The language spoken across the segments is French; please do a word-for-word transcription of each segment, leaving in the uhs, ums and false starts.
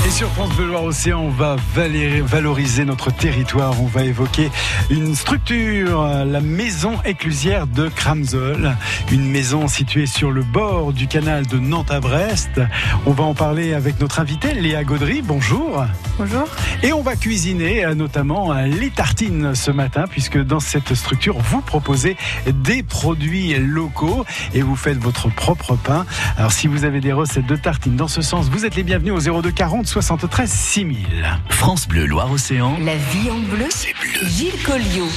Et sur France Bleu Loire-Océan, on va valoriser notre territoire. On va évoquer une structure, la maison éclusière de Cramsol. Une maison située sur le bord du canal de Nantes à Brest. On va en parler avec notre invitée Léa Gaudry. Bonjour. Bonjour. Et on va cuisiner notamment les tartines ce matin, puisque dans cette structure, vous proposez des produits locaux et vous faites votre propre pain. Alors si vous avez des recettes de tartines dans ce sens, vous êtes les bienvenus au zéro deux quarante soixante-treize six mille. France Bleu Loire-Océan. La vie en bleu, c'est bleu. Gilles Colliot.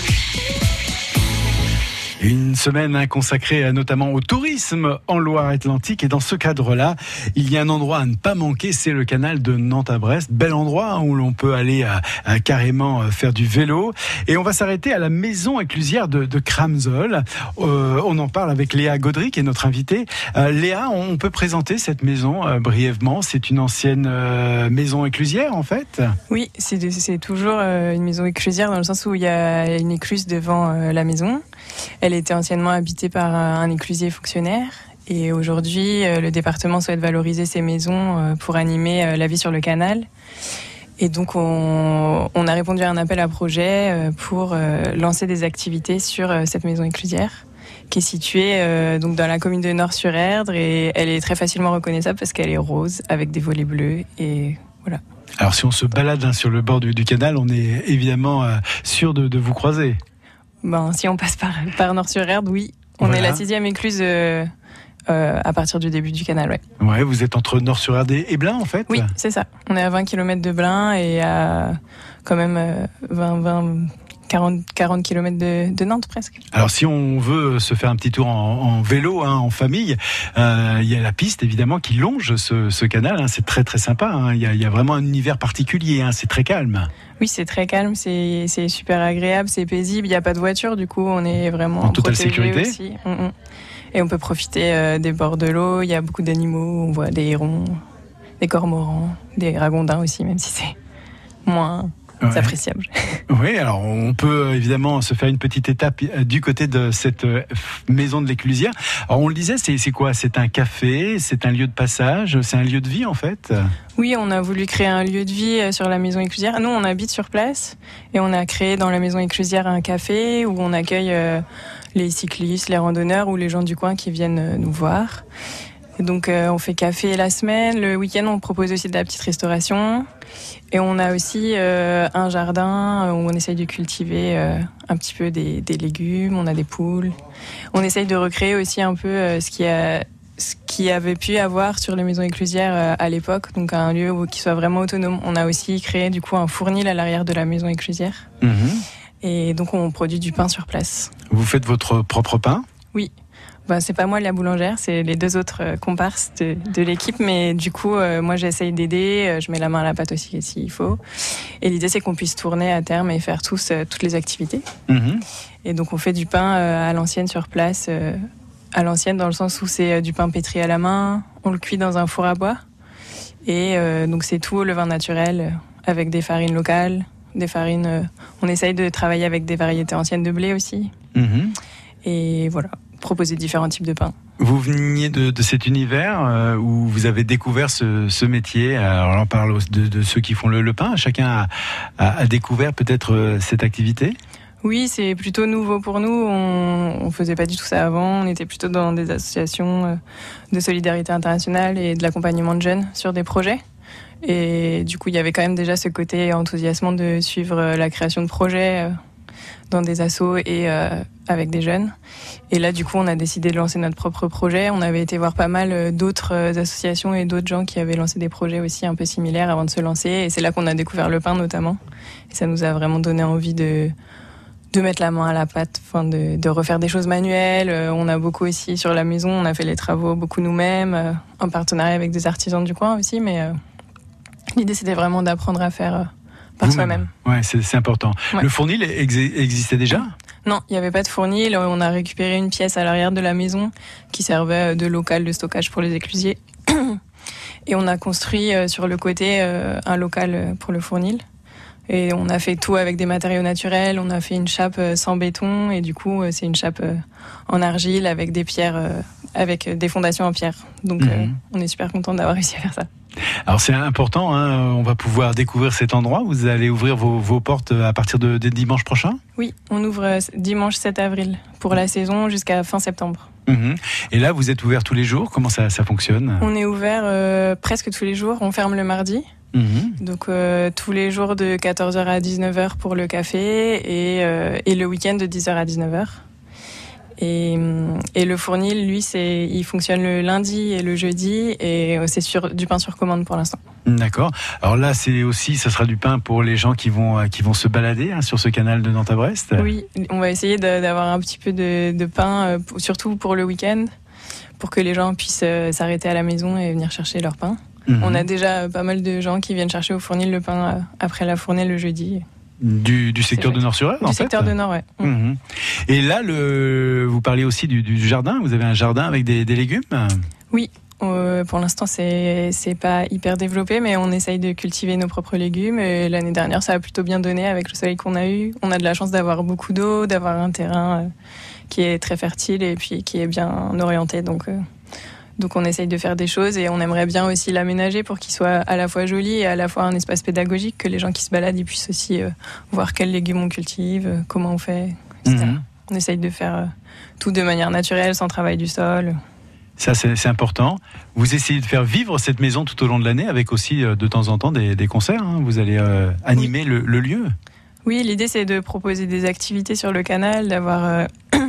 Une semaine consacrée notamment au tourisme en Loire-Atlantique. Et dans ce cadre-là, il y a un endroit à ne pas manquer, c'est le canal de Nantes à Brest. Bel endroit où l'on peut aller à, à carrément faire du vélo. Et on va s'arrêter à la maison éclusière de, de Cramsol. Euh, on en parle avec Léa Gaudry, qui est notre invitée. Euh, Léa, on peut présenter cette maison euh, brièvement. C'est une ancienne euh, maison éclusière, en fait. Oui, c'est, c'est toujours euh, une maison éclusière dans le sens où il y a une écluse devant euh, la maison. Elle était anciennement habitée par un éclusier fonctionnaire et aujourd'hui le département souhaite valoriser ces maisons pour animer la vie sur le canal. Et donc on, on a répondu à un appel à projet pour lancer des activités sur cette maison éclusière qui est située donc dans la commune de Nort-sur-Erdre et elle est très facilement reconnaissable parce qu'elle est rose avec des volets bleus et voilà. Alors si on se balade hein, sur le bord du, du canal, on est évidemment euh, sûr de, de vous croiser. Ben, si on passe par, par Nort-sur-Erdre, oui. On voilà. est la sixième écluse euh, euh, à partir du début du canal, ouais. Ouais, vous êtes entre Nort-sur-Erdre et Blain, en fait ? Oui, c'est ça. On est à vingt kilomètres de Blain et à quand même euh, vingt, vingt, quarante, quarante kilomètres de, de Nantes, presque. Alors, si on veut se faire un petit tour en, en vélo, hein, en famille, euh, il y a la piste, évidemment, qui longe ce, ce canal. Hein. C'est très, très sympa. Hein. Il y a, il y a vraiment un univers particulier. Hein. C'est très calme. Oui, c'est très calme, c'est, c'est super agréable, c'est paisible. Il n'y a pas de voiture, du coup, on est vraiment en totale sécurité aussi. Mm-hmm. Et on peut profiter euh, des bords de l'eau. Il y a beaucoup d'animaux. On voit des hérons, des cormorans, des ragondins aussi, même si c'est moins ouais. appréciable. Oui, alors on peut évidemment se faire une petite étape du côté de cette maison de l'éclusière. Alors on le disait, c'est, c'est quoi ? C'est un café, c'est un lieu de passage, c'est un lieu de vie en fait ? Oui, on a voulu créer un lieu de vie sur la maison éclusière. Nous, on habite sur place et on a créé dans la maison éclusière un café où on accueille les cyclistes, les randonneurs ou les gens du coin qui viennent nous voir. Et donc, on fait café la semaine. Le week-end, on propose aussi de la petite restauration. Et on a aussi un jardin où on essaye de cultiver un petit peu des, des légumes. On a des poules. On essaye de recréer aussi un peu ce qui a... ce qu'il y avait pu avoir sur les maisons éclusières à l'époque, donc un lieu où, qui soit vraiment autonome. On a aussi créé du coup un fournil à l'arrière de la maison éclusière. Mmh. Et donc on produit du pain sur place. Vous faites votre propre pain ? Oui. Ben, c'est pas moi la boulangère, c'est les deux autres comparses de, de l'équipe, mais du coup euh, moi j'essaye d'aider, je mets la main à la pâte aussi s'il faut. Et l'idée c'est qu'on puisse tourner à terme et faire tous euh, toutes les activités. Mmh. Et donc on fait du pain euh, à l'ancienne sur place. Euh, à l'ancienne dans le sens où c'est du pain pétri à la main, on le cuit dans un four à bois et euh, donc c'est tout au levain naturel avec des farines locales, des farines, euh, on essaye de travailler avec des variétés anciennes de blé aussi. Mmh. Et voilà, proposer différents types de pain. Vous veniez de, de cet univers euh, où vous avez découvert ce, ce métier. Alors on parle de, de ceux qui font le, le pain, chacun a, a, a découvert peut-être euh, cette activité ? Oui, c'est plutôt nouveau pour nous. On ne faisait pas du tout ça avant. On était plutôt dans des associations de solidarité internationale et de l'accompagnement de jeunes sur des projets. Et du coup, il y avait quand même déjà ce côté enthousiasmant de suivre la création de projets dans des assos et euh, avec des jeunes. Et là, du coup, on a décidé de lancer notre propre projet. On avait été voir pas mal d'autres associations et d'autres gens qui avaient lancé des projets aussi un peu similaires avant de se lancer. Et c'est là qu'on a découvert le pain notamment. Et ça nous a vraiment donné envie de... de mettre la main à la pâte, enfin de, de refaire des choses manuelles. Euh, on a beaucoup aussi sur la maison, on a fait les travaux beaucoup nous-mêmes, euh, en partenariat avec des artisans du coin aussi, mais euh, l'idée c'était vraiment d'apprendre à faire euh, par Vous-même. soi-même. Ouais, c'est, c'est important. Ouais. Le fournil ex- existait déjà ? Non, il n'y avait pas de fournil. On a récupéré une pièce à l'arrière de la maison qui servait de local de stockage pour les éclusiers. Et on a construit euh, sur le côté euh, un local pour le fournil. Et on a fait tout avec des matériaux naturels. On a fait une chape sans béton et du coup, c'est une chape en argile avec des pierres, avec des fondations en pierre. Donc, mmh. euh, on est super content d'avoir réussi à faire ça. Alors c'est important, hein, on va pouvoir découvrir cet endroit. Vous allez ouvrir vos, vos portes à partir de, de dimanche prochain ? Oui, on ouvre dimanche sept avril pour la saison jusqu'à fin septembre. Mmh. Et là, vous êtes ouvert tous les jours ? Comment ça, ça fonctionne ? On est ouvert euh, presque tous les jours. On ferme le mardi. Mmh. Donc euh, tous les jours de quatorze heures à dix-neuf heures pour le café et, euh, et le week-end de dix heures à dix-neuf heures. Et, et le fournil, lui, c'est, il fonctionne le lundi et le jeudi et c'est sur, du pain sur commande pour l'instant. D'accord. Alors là, c'est aussi, ça sera du pain pour les gens qui vont, qui vont se balader hein, sur ce canal de Nantes à Brest. Oui, on va essayer de, d'avoir un petit peu de, de pain, surtout pour le week-end, pour que les gens puissent s'arrêter à la maison et venir chercher leur pain. Mmh. On a déjà pas mal de gens qui viennent chercher au fournil le pain après la fournée le jeudi. Du, du secteur de Nord-sur-Eure, en fait. Du secteur de Nord, ouais. Mmh. Et là, le, vous parliez aussi du, du jardin. Vous avez un jardin avec des, des légumes ? Oui. Euh, pour l'instant, c'est c'est pas hyper développé, mais on essaye de cultiver nos propres légumes. Et l'année dernière, ça a plutôt bien donné avec le soleil qu'on a eu. On a de la chance d'avoir beaucoup d'eau, d'avoir un terrain euh, qui est très fertile et puis qui est bien orienté. Donc, euh, donc, on essaye de faire des choses et on aimerait bien aussi l'aménager pour qu'il soit à la fois joli et à la fois un espace pédagogique, que les gens qui se baladent ils puissent aussi euh, voir quels légumes on cultive, euh, comment on fait, et cetera. Mmh. On essaye de faire euh, tout de manière naturelle, sans travail du sol. Ça, c'est, c'est important. Vous essayez de faire vivre cette maison tout au long de l'année avec aussi euh, de temps en temps des, des concerts. Hein. Vous allez euh, animer oui. le, le lieu. Oui, l'idée c'est de proposer des activités sur le canal, d'avoir, euh,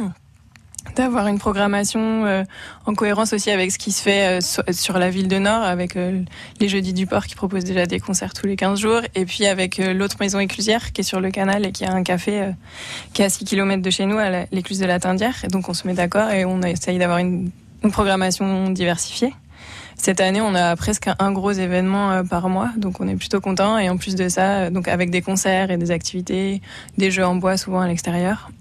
d'avoir une programmation euh, en cohérence aussi avec ce qui se fait euh, sur, sur la ville de Nord, avec euh, les Jeudis du Port qui proposent déjà des concerts tous les quinze jours, et puis avec euh, l'autre maison éclusière qui est sur le canal et qui a un café euh, qui est à six kilomètres de chez nous, à la, l'écluse de la Tindière. Et donc on se met d'accord et on essaye d'avoir une une programmation diversifiée. Cette année, on a presque un gros événement par mois, donc on est plutôt content. Et en plus de ça, donc avec des concerts et des activités, des jeux en bois souvent à l'extérieur.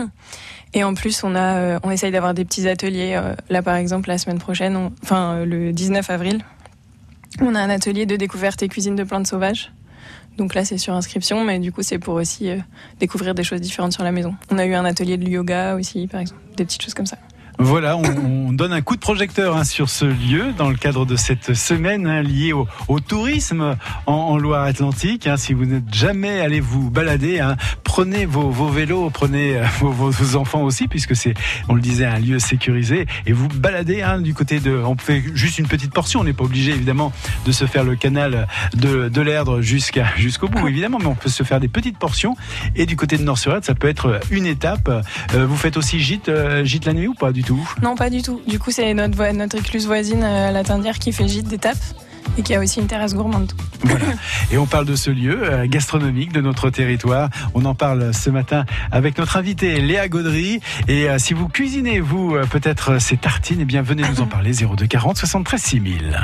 Et en plus, on a, on essaye d'avoir des petits ateliers. Là, par exemple, la semaine prochaine, on, enfin le dix-neuf avril, on a un atelier de découverte et cuisine de plantes sauvages. Donc là, c'est sur inscription, mais du coup, c'est pour aussi euh, découvrir des choses différentes sur la maison. On a eu un atelier de yoga aussi, par exemple, des petites choses comme ça. Voilà, on, on donne un coup de projecteur hein, sur ce lieu dans le cadre de cette semaine hein, liée au, au tourisme en, en Loire-Atlantique. Hein. Si vous n'êtes jamais allé vous balader, hein, prenez vos, vos vélos, prenez euh, vos, vos enfants aussi, puisque c'est, on le disait, un lieu sécurisé. Et vous baladez hein, du côté de... On fait juste une petite portion, on n'est pas obligé évidemment de se faire le canal de, de l'Erdre jusqu'à, jusqu'au bout, évidemment, mais on peut se faire des petites portions. Et du côté de Nord-sur-Eure, ça peut être une étape. Euh, vous faites aussi gîte, euh, gîte la nuit ou pas du tout ? Non, pas du tout. Du coup, c'est notre, notre écluse voisine, euh, la Tindière, qui fait gîte d'étape et qui a aussi une terrasse gourmande. Voilà. Et on parle de ce lieu euh, gastronomique de notre territoire. On en parle ce matin avec notre invitée Léa Gaudry. Et euh, si vous cuisinez, vous, euh, peut-être ces tartines, eh bien, venez nous en parler. zéro deux quarante soixante-treize six mille.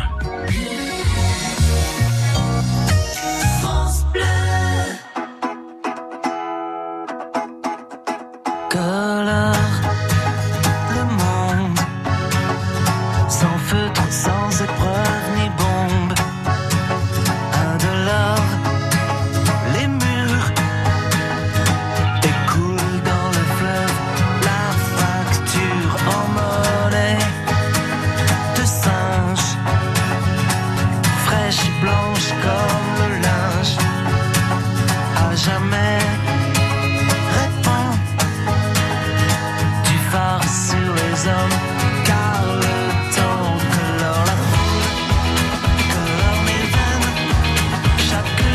Chaque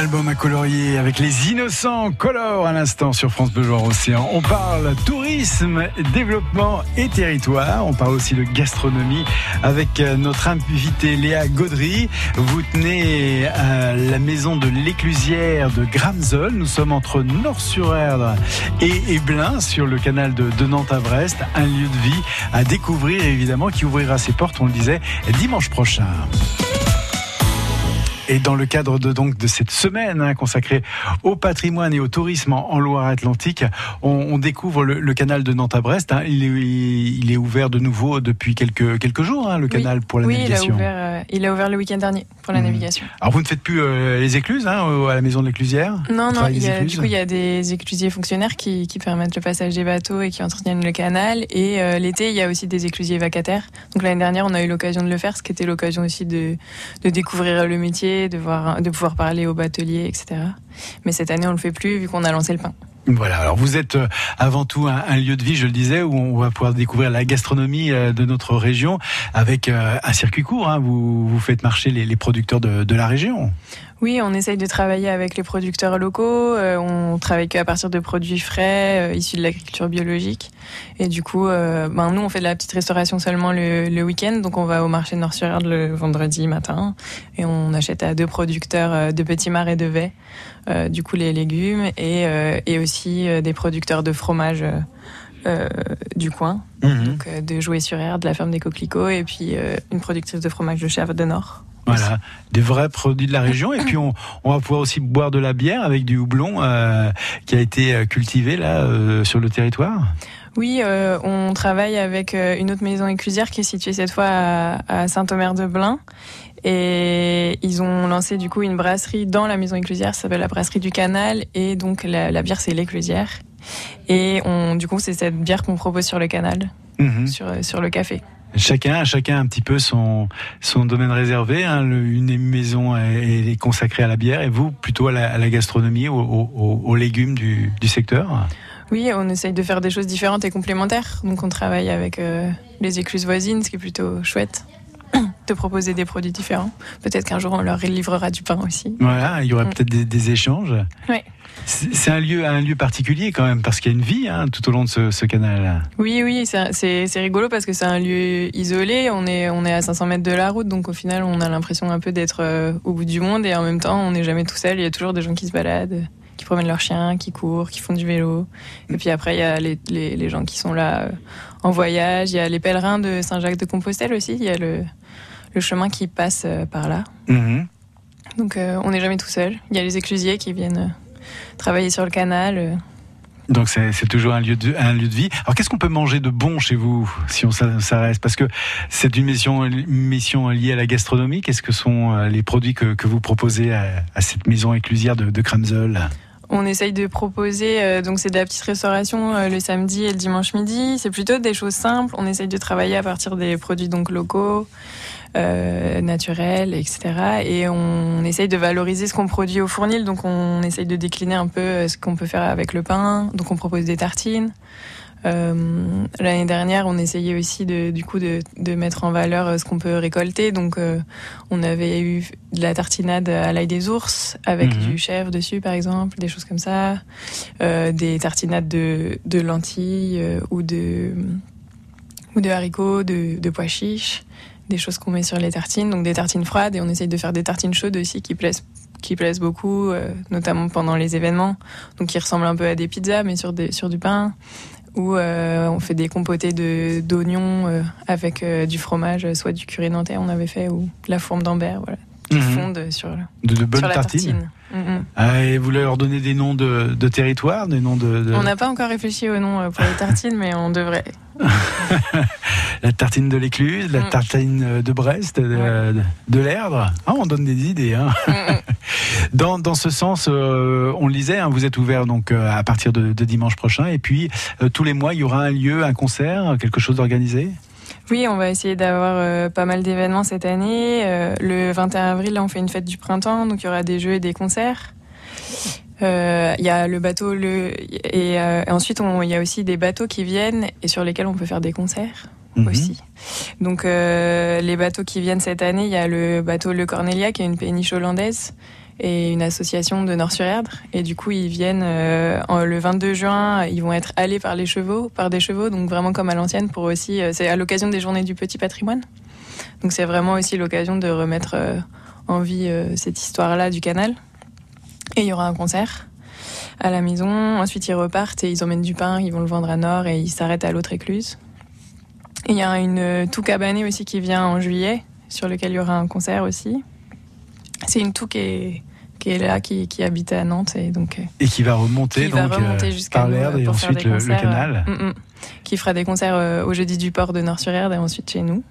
album à colorier avec les Innocents Color à l'instant sur France Bleu Loire Océan. On parle tourisme, développement et territoire. On parle aussi de gastronomie avec notre invitée Léa Gaudry. Vous tenez à la maison de l'Éclusière de Gramzols. Nous sommes entre Nort-sur-Erdre et Ebelin sur le canal de, de Nantes à Brest. Un lieu de vie à découvrir évidemment qui ouvrira ses portes, on le disait, dimanche prochain. Et dans le cadre de, donc, de cette semaine hein, consacrée au patrimoine et au tourisme en, en Loire-Atlantique, on, on découvre le, le canal de Nantes à Brest. Hein. Il, est, il est ouvert de nouveau depuis quelques, quelques jours, hein, le canal oui. pour la oui, navigation. Oui, il a ouvert, euh, il a ouvert le week-end dernier pour la mmh. navigation. Alors vous ne faites plus euh, les écluses hein, à la maison de l'Éclusière ? Non, non, il y a, du coup il y a des éclusiers fonctionnaires qui, qui permettent le passage des bateaux et qui entretiennent le canal. Et euh, l'été, il y a aussi des éclusiers vacataires. Donc l'année dernière, on a eu l'occasion de le faire, ce qui était l'occasion aussi de, de découvrir le métier, de voir... De pouvoir parler aux bateliers, et cetera. Mais cette année, on le fait plus vu qu'on a lancé le pain. Voilà, alors vous êtes avant tout un, un lieu de vie, je le disais, où on va pouvoir découvrir la gastronomie de notre région avec un circuit court. Hein. Vous, vous faites marcher les, les producteurs de, de la région. Oui, on essaye de travailler avec les producteurs locaux. Euh, on travaille qu'à partir de produits frais, euh, issus de l'agriculture biologique. Et du coup, euh, ben, nous, on fait de la petite restauration seulement le, le week-end. Donc, on va au marché de Nort-sur-Erdre le vendredi matin. Et on achète à deux producteurs euh, de petits marais de Vay, euh, du coup, les légumes. Et, euh, et aussi euh, des producteurs de fromage euh, euh, du coin. Mmh. Donc, euh, de Joué-sur-Erdre, de la ferme des Coquelicots. Et puis, euh, une productrice de fromage de Chèvre de Nord. Voilà, des vrais produits de la région. Et puis on, on va pouvoir aussi boire de la bière avec du houblon euh, qui a été cultivé là euh, sur le territoire. Oui, euh, on travaille avec une autre maison éclusière qui est située cette fois à, à Saint-Omer-de-Blain. Et ils ont lancé du coup une brasserie dans la maison éclusière, ça s'appelle la brasserie du Canal. Et donc la, la bière, c'est l'Éclusière. Et on, du coup, c'est cette bière qu'on propose sur le canal, mmh. sur, sur le café. Chacun, chacun un petit peu son, son domaine réservé. Hein. Le, une maison est, est consacrée à la bière et vous plutôt à la, à la gastronomie, aux, aux, aux légumes du, du secteur. Oui, on essaye de faire des choses différentes et complémentaires. Donc on travaille avec euh, les écluses voisines, ce qui est plutôt chouette. De proposer des produits différents. Peut-être qu'un jour on leur livrera du pain aussi. Voilà, il y aura mmh. peut-être des, des échanges. Oui. C'est un lieu, un lieu particulier quand même, parce qu'il y a une vie hein, tout au long de ce, ce canal. Oui, oui, c'est, c'est, c'est rigolo parce que c'est un lieu isolé. On est, on est à cinq cents mètres de la route, donc au final, on a l'impression un peu d'être euh, au bout du monde et en même temps, on n'est jamais tout seul. Il y a toujours des gens qui se baladent, qui promènent leurs chiens, qui courent, qui font du vélo. Et puis après, il y a les, les, les gens qui sont là euh, en voyage. Il y a les pèlerins de Saint-Jacques-de-Compostelle aussi. Il y a le, le chemin qui passe euh, par là. Mmh. Donc euh, on n'est jamais tout seul. Il y a les éclusiers qui viennent... Euh, travailler sur le canal. Donc c'est, c'est toujours un lieu, de, un lieu de vie. Alors qu'est-ce qu'on peut manger de bon chez vous si on s'arrête ? Parce que c'est une mission, une mission liée à la gastronomie. Qu'est-ce que sont les produits que, que vous proposez à, à cette maison éclusière de, de Gramzols ? On essaye de proposer, euh, donc c'est de la petite restauration euh, le samedi et le dimanche midi. C'est plutôt des choses simples. On essaye de travailler à partir des produits donc locaux, euh, naturels, et cetera. Et on essaye de valoriser ce qu'on produit au fournil. Donc on essaye de décliner un peu ce qu'on peut faire avec le pain. Donc on propose des tartines. Euh, l'année dernière, on essayait aussi de, du coup de, de mettre en valeur ce qu'on peut récolter. Donc, euh, on avait eu de la tartinade à l'ail des ours avec mmh. du chèvre dessus, par exemple, des choses comme ça. Euh, des tartinades de, de lentilles euh, ou de ou de haricots, de, de pois chiches, des choses qu'on met sur les tartines. Donc, des tartines froides et on essaye de faire des tartines chaudes aussi qui plaisent qui plaisent beaucoup, euh, notamment pendant les événements. Donc, qui ressemblent un peu à des pizzas, mais sur des sur du pain. Où euh, on fait des compotés de, d'oignons euh, avec euh, du fromage, soit du curry nantais on avait fait, ou de la fourme d'Ambert, voilà, qui mmh. fondent sur, de, de bonnes sur la tartines. tartine. Mmh. Ah, et vous leur donnez des noms de, de territoires, des noms de, de... On n'a pas encore réfléchi au nom pour les tartines, mais on devrait. La tartine de l'Écluse, la mmh. tartine de Brest, de, ouais. de, de l'Erdre. Ah, on donne des idées. Hein. Mmh. Dans, dans ce sens, euh, on le disait, hein, vous êtes ouvert donc euh, à partir de, de dimanche prochain. Et puis, euh, tous les mois, il y aura un lieu, un concert, quelque chose d'organisé ? Oui, on va essayer d'avoir euh, pas mal d'événements cette année. Euh, le vingt et un avril, là, on fait une fête du printemps, donc il y aura des jeux et des concerts. Il euh, y a le bateau, le et, euh, et ensuite il y a aussi des bateaux qui viennent et sur lesquels on peut faire des concerts mmh. aussi. Donc euh, les bateaux qui viennent cette année, il y a le bateau Le Cornelia qui est une péniche hollandaise et une association de Nord-sur-Erdre. Et du coup, ils viennent euh, en, le vingt-deux juin, ils vont être allés par les chevaux, par des chevaux, donc vraiment comme à l'ancienne, pour aussi, euh, c'est à l'occasion des Journées du Petit Patrimoine. Donc c'est vraiment aussi l'occasion de remettre euh, en vie euh, cette histoire-là du canal. Et il y aura un concert à la maison. Ensuite, ils repartent et ils emmènent du pain, ils vont le vendre à Nord et ils s'arrêtent à l'autre écluse. Et il y a une euh, toux cabanée aussi qui vient en juillet, sur lequel il y aura un concert aussi. C'est une toux qui est, qui est là, qui, qui habite à Nantes. Et, donc, et qui va remonter, qui donc, va remonter euh, par l'Erdre et ensuite le, le canal. Euh, mm, mm, qui fera des concerts euh, au Jeudi du Port de Nord-sur-Erdre et ensuite chez nous.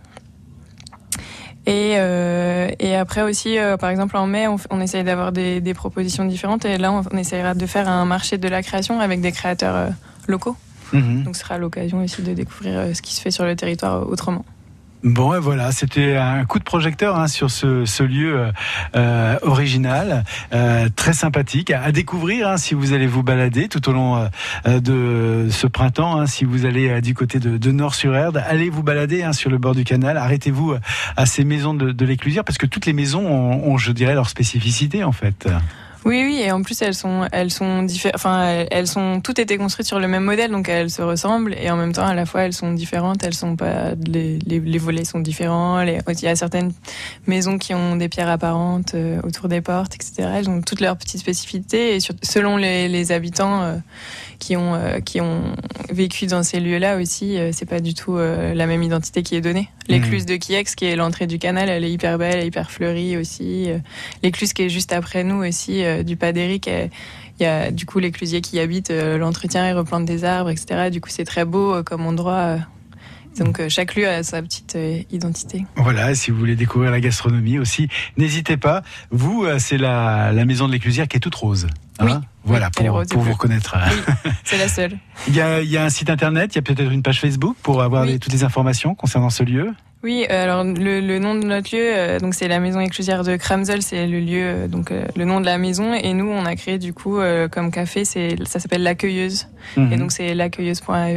Et, euh, et après aussi, euh, par exemple en mai, on, on essaye d'avoir des, des propositions différentes. Et là, on, on essayera de faire un marché de la création avec des créateurs euh, locaux. Mmh. Donc ce sera l'occasion aussi de découvrir euh, ce qui se fait sur le territoire euh, autrement. Bon, et voilà, c'était un coup de projecteur hein, sur ce, ce lieu euh, original, euh, très sympathique, à, à découvrir hein, si vous allez vous balader tout au long euh, de ce printemps. Hein, si vous allez euh, du côté de, de Nord-sur-Erdre, allez vous balader hein, sur le bord du canal. Arrêtez-vous euh, à ces maisons de, de l'Éclusière, parce que toutes les maisons ont, ont, je dirais, leur spécificité en fait. Oui, oui, et en plus elles sont, elles sont différentes. Enfin, elles sont toutes été construites sur le même modèle, donc elles se ressemblent et en même temps à la fois elles sont différentes. Elles sont pas, les, les, les volets sont différents. Les, il y a certaines maisons qui ont des pierres apparentes euh, autour des portes, et cetera. Elles ont toutes leurs petites spécificités et sur, selon les, les habitants euh, qui ont, euh, qui ont vécu dans ces lieux-là aussi, euh, c'est pas du tout euh, la même identité qui est donnée. L'écluse de Quiex, qui est l'entrée du canal, elle est hyper belle, elle est hyper fleurie aussi. L'écluse qui est juste après nous aussi, euh, du Pas d'Éric, il y a du coup l'éclusier qui y habite, euh, l'entretien, il replante des arbres, et cetera. Du coup, c'est très beau euh, comme endroit. Euh, donc euh, chaque lieu a sa petite euh, identité. Voilà, et si vous voulez découvrir la gastronomie aussi, n'hésitez pas. Vous, euh, c'est la, la maison de l'Éclusière qui est toute rose. Hein, oui. Voilà, oui, pour, rose, pour vous reconnaître. Oui, c'est la seule. Il y a, il y a un site internet, il y a peut-être une page Facebook pour avoir oui. les, toutes les informations concernant ce lieu. Oui, alors le, le nom de notre lieu, euh, donc c'est la maison éclusière de Cramzel, c'est le lieu, euh, donc euh, le nom de la maison. Et nous, on a créé du coup euh, comme café, c'est ça s'appelle l'accueilleuse. Mmh. Et donc c'est l'accueilleuse point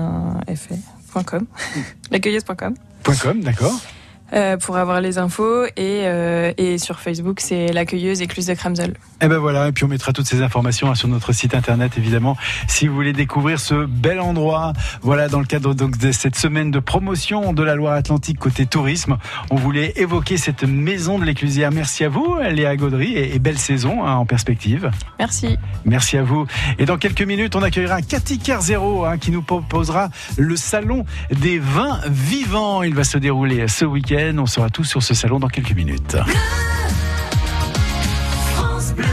f com, l'accueilleuse point com. .com, d'accord. Euh, pour avoir les infos et, euh, et sur Facebook c'est l'accueilleuse écluse de Cramzel. Et ben voilà, et puis on mettra toutes ces informations hein, sur notre site internet évidemment si vous voulez découvrir ce bel endroit. Voilà, dans le cadre donc de cette semaine de promotion de la Loire-Atlantique côté tourisme, on voulait évoquer cette maison de l'Éclusière. Merci à vous Léa Gaudry et, et belle saison hein, en perspective. Merci. Merci à vous. Et dans quelques minutes on accueillera Cathy Kerzero hein, qui nous proposera le salon des vins vivants. Il va se dérouler ce week-end. On sera tous sur ce salon dans quelques minutes. France Bleu.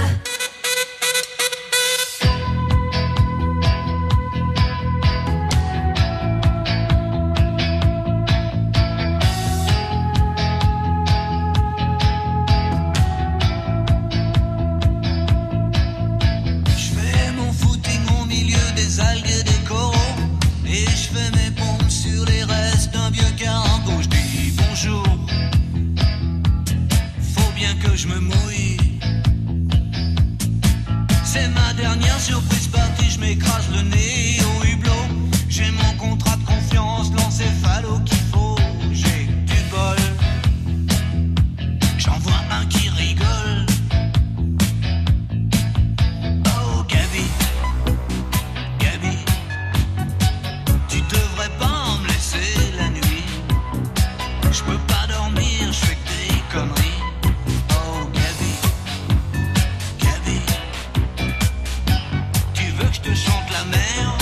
Je fais mon footing au milieu des algues et des coraux, et je fais mes pompes sur les restes d'un vieux carambo. Bonjour, faut bien que je me mouille. C'est ma dernière surprise partie, je m'écrase le nez au hublot. J'ai mon contrat de confiance, l'encéphalo qu'il faut. J'ai du bol, j'en vois un qui rigole. Oh Gabi, Gabi, tu devrais pas me laisser la nuit. Je peux pas dormir, je fais que des conneries. Oh Gabi, Gabi, tu veux que je te chante la mer?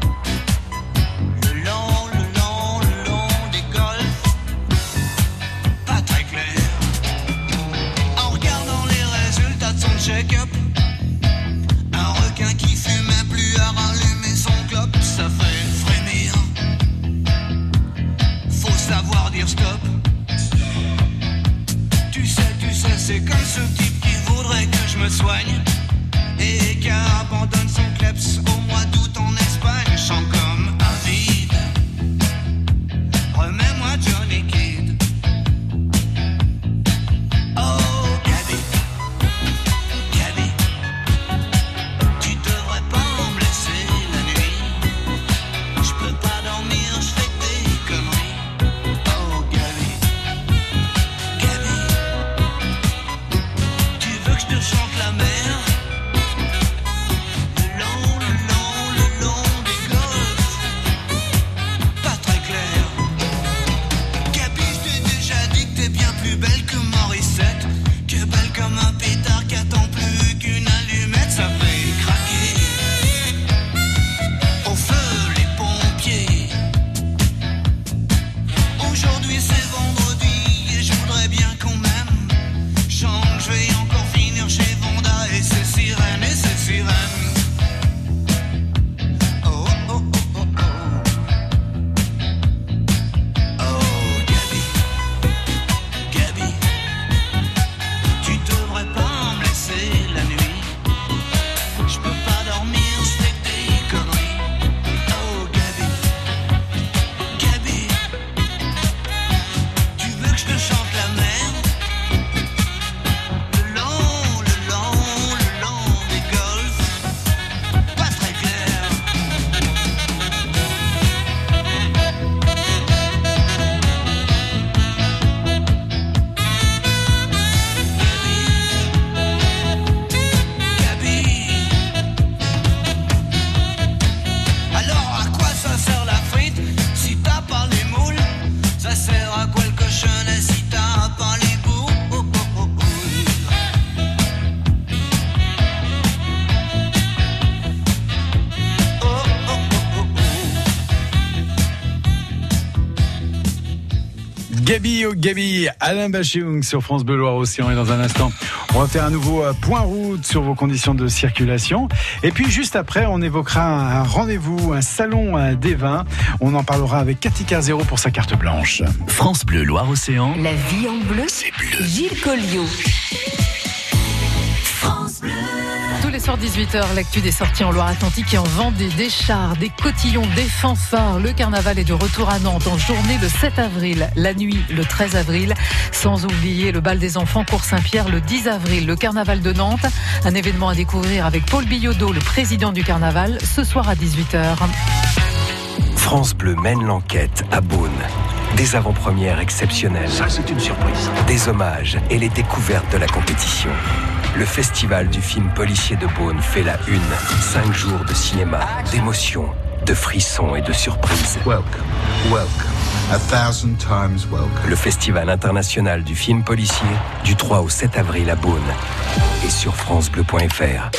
Le long, le long, le long des golfs, pas très clair. En regardant les résultats de son check-up, un requin qui fumait plus à rallumer son clope, ça fait frémir. Faut savoir dire stop. Tu sais, tu sais, c'est comme ce type qui voudrait que je me soigne et qui abandonne son kleps au mois d'août en Gabi au Gabi, Alain Bachung sur France Bleu Loire-Océan. Et dans un instant, on va faire un nouveau point route sur vos conditions de circulation. Et puis juste après, on évoquera un rendez-vous, un salon des vins. On en parlera avec Cathy Carzero pour sa carte blanche. France Bleu Loire-Océan. La vie en bleu, C'est bleu. Gilles Colliot. Tous les soirs dix-huit heures, l'actu des sorties en Loire-Atlantique et en Vendée, des chars, des cotillons, des fanfares. Le carnaval est de retour à Nantes en journée le sept avril, la nuit le treize avril, sans oublier le bal des enfants Cours Saint-Pierre le dix avril. Le carnaval de Nantes, un événement à découvrir avec Paul Billaudot, le président du carnaval, ce soir à dix-huit heures. France Bleu mène l'enquête à Beaune. Des avant-premières exceptionnelles. Ça, c'est une surprise. Des hommages et les découvertes de la compétition. Le festival du film policier de Beaune fait la une. Cinq jours de cinéma, d'émotions, de frissons et de surprises. Welcome, welcome, a thousand times welcome. Le festival international du film policier du trois au sept avril à Beaune et sur francebleu point f r.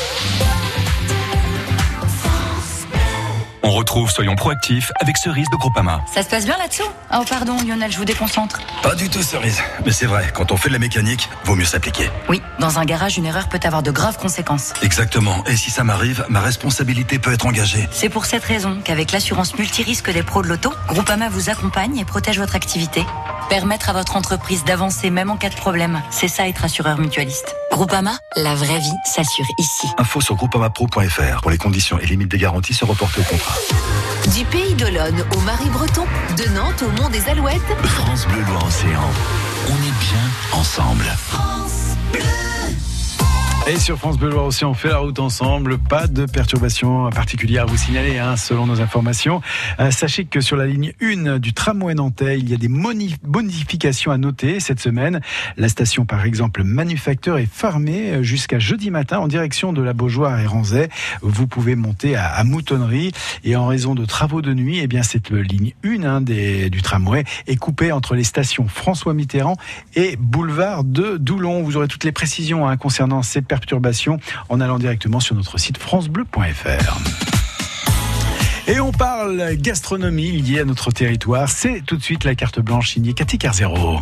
On retrouve Soyons proactifs avec Cerise de Groupama. Ça se passe bien là-dessous? Oh pardon Lionel, je vous déconcentre. Pas du tout, Cerise. Mais c'est vrai, quand on fait de la mécanique, vaut mieux s'appliquer. Oui, dans un garage, une erreur peut avoir de graves conséquences. Exactement. Et si ça m'arrive, ma responsabilité peut être engagée. C'est pour cette raison qu'avec l'assurance multirisque des pros de l'auto, Groupama vous accompagne et protège votre activité. Permettre à votre entreprise d'avancer même en cas de problème, c'est ça être assureur mutualiste. Groupama, la vraie vie s'assure ici. Info sur groupama pro point f r pour les conditions et limites des garanties se reporter au contrat. Du pays d'Olonne au Marais-Breton, de Nantes au Mont des Alouettes. France Bleu Loire-Océan. On est bien ensemble. France Bleu. Et sur France Bleu Loire-Océan, on fait la route ensemble. Pas de perturbations particulières à vous signaler, hein, selon nos informations. Euh, sachez que sur la ligne un du tramway nantais, il y a des moni- bonifications à noter cette semaine. La station, par exemple, Manufacteur est fermée jusqu'à jeudi matin en direction de la Beaujoire et Ranzay. Vous pouvez monter à, à Moutonnerie. Et en raison de travaux de nuit, eh bien, cette ligne un hein, des, du tramway est coupée entre les stations François Mitterrand et boulevard de Doulon. Vous aurez toutes les précisions hein, concernant ces perturbations en allant directement sur notre site francebleu point f r. Et on parle gastronomie liée à notre territoire. C'est tout de suite la carte blanche signée Cathy Carzero.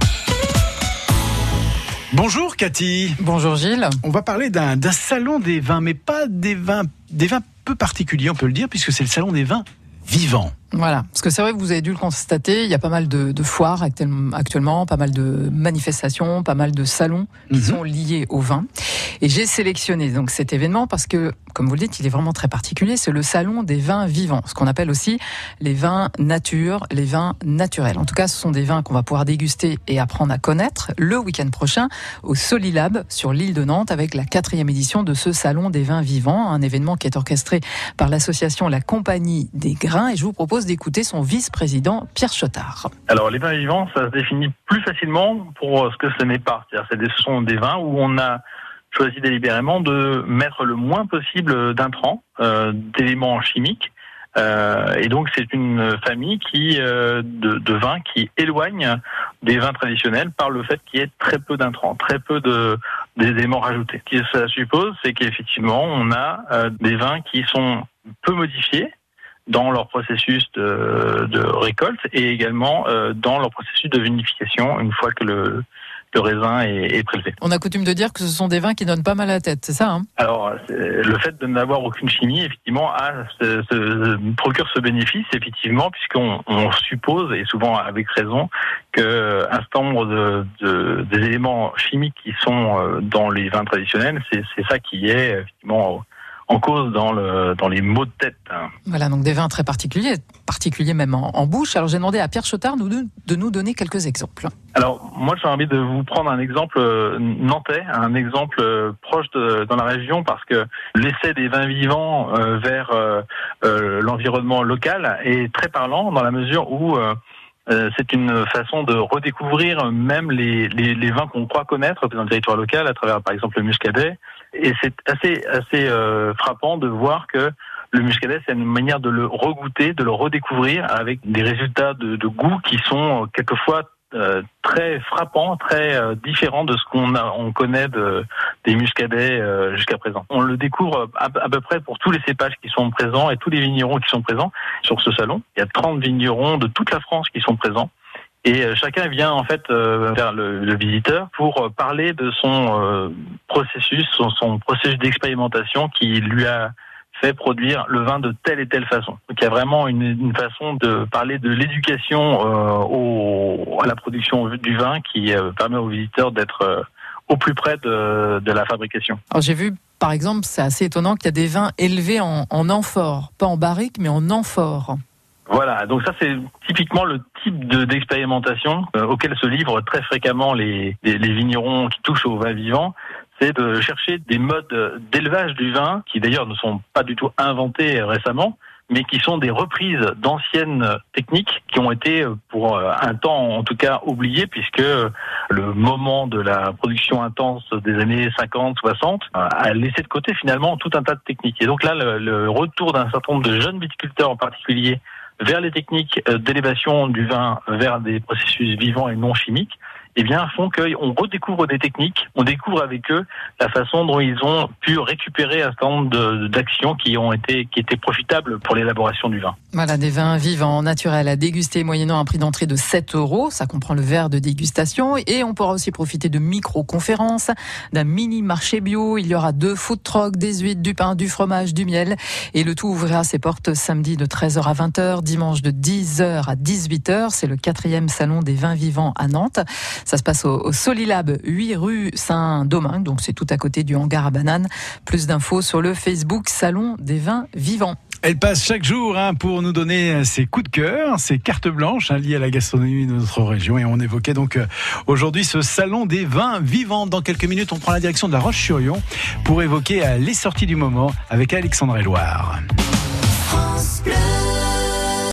Bonjour Cathy. Bonjour Gilles. On va parler d'un, d'un salon des vins, mais pas des vins, des vins peu particuliers, on peut le dire, puisque c'est le salon des vins vivants. Voilà, parce que c'est vrai que vous avez dû le constater, il y a pas mal de, de foires actuellement, pas mal de manifestations, pas mal de salons qui mmh. sont liés au vin. Et j'ai sélectionné donc cet événement parce que, comme vous le dites, il est vraiment très particulier. C'est le salon des vins vivants, ce qu'on appelle aussi les vins nature, les vins naturels. En tout cas, ce sont des vins qu'on va pouvoir déguster et apprendre à connaître le week-end prochain au Solilab sur l'île de Nantes avec la quatrième édition de ce salon des vins vivants, un événement qui est orchestré par l'association La Compagnie des Grains. Et je vous propose d'écouter son vice-président Pierre Chotard. Alors les vins vivants, ça se définit plus facilement pour ce que ce n'est pas. C'est-à-dire, c'est des, ce sont des vins où on a choisi délibérément de mettre le moins possible d'intrants, euh, d'éléments chimiques. Euh, et donc c'est une famille qui euh, de, de vins qui éloigne des vins traditionnels par le fait qu'il y ait très peu d'intrants, très peu de d'éléments rajoutés. Ce que ça suppose, c'est qu'effectivement on a euh, des vins qui sont peu modifiés dans leur processus de, de récolte et également euh, dans leur processus de vinification une fois que le, le raisin est, est prélevé. On a coutume de dire que ce sont des vins qui donnent pas mal à la tête, c'est ça hein? Alors, le fait de n'avoir aucune chimie, effectivement, a, ce, ce, procure ce bénéfice, effectivement, puisqu'on on suppose, et souvent avec raison, qu'un certain nombre de, de, des éléments chimiques qui sont dans les vins traditionnels, c'est, c'est ça qui est, effectivement, en cause dans, le, dans les maux de tête. Voilà, donc des vins très particuliers, particuliers même en, en bouche. Alors j'ai demandé à Pierre Chotard de, de nous donner quelques exemples. Alors moi j'ai envie de vous prendre un exemple nantais, un exemple proche de, dans la région, parce que l'essai des vins vivants euh, vers euh, euh, l'environnement local est très parlant dans la mesure où euh, c'est une façon de redécouvrir même les, les, les vins qu'on croit connaître dans le territoire local à travers par exemple le muscadet. Et c'est assez assez euh, frappant de voir que le muscadet, c'est une manière de le regoûter, de le redécouvrir avec des résultats de, de goût qui sont quelquefois euh, très frappants, très euh, différents de ce qu'on a, on connaît de, des muscadets euh, jusqu'à présent. On le découvre à, à peu près pour tous les cépages qui sont présents et tous les vignerons qui sont présents sur ce salon. Il y a trente vignerons de toute la France qui sont présents. Et euh, chacun vient en fait euh, vers le, le visiteur pour euh, parler de son euh, processus, son, son processus d'expérimentation qui lui a fait produire le vin de telle et telle façon. Donc il y a vraiment une, une façon de parler de l'éducation euh, au, à la production du vin qui euh, permet aux visiteurs d'être euh, au plus près de, de la fabrication. Alors j'ai vu, par exemple, c'est assez étonnant qu'il y a des vins élevés en, en amphore, pas en barrique, mais en amphore. Voilà, donc ça c'est typiquement le type de, d'expérimentation euh, auquel se livrent très fréquemment les, les, les vignerons qui touchent au vin vivant. C'est de chercher des modes d'élevage du vin, qui d'ailleurs ne sont pas du tout inventés récemment, mais qui sont des reprises d'anciennes techniques qui ont été pour un temps en tout cas oubliées, puisque le moment de la production intense des années cinquante soixante a laissé de côté finalement tout un tas de techniques. Et donc là, le, le retour d'un certain nombre de jeunes viticulteurs en particulier vers les techniques d'élévation du vin vers des processus vivants et non chimiques, eh bien, font qu'on redécouvre des techniques, on découvre avec eux la façon dont ils ont pu récupérer un certain nombre de, d'actions qui ont été, qui étaient profitables pour l'élaboration du vin. Voilà, des vins vivants, naturels, à déguster moyennant un prix d'entrée de sept euros. Ça comprend le verre de dégustation et on pourra aussi profiter de micro-conférences, d'un mini-marché bio. Il y aura deux food trucks, des huîtres, du pain, du fromage, du miel. Et le tout ouvrira ses portes samedi de treize heures à vingt heures, dimanche de dix heures à dix-huit heures. C'est le quatrième salon des vins vivants à Nantes. Ça se passe au, au Solilab, huit rue Saint-Domingue, donc c'est tout à côté du hangar à bananes. Plus d'infos sur le Facebook Salon des vins vivants. Elle passe chaque jour hein, pour nous donner ses coups de cœur, ses cartes blanches hein, liées à la gastronomie de notre région. Et on évoquait donc euh, aujourd'hui ce salon des vins vivants. Dans quelques minutes, on prend la direction de la Roche-sur-Yon pour évoquer euh, les sorties du moment avec Alexandre Éloire. France Bleu.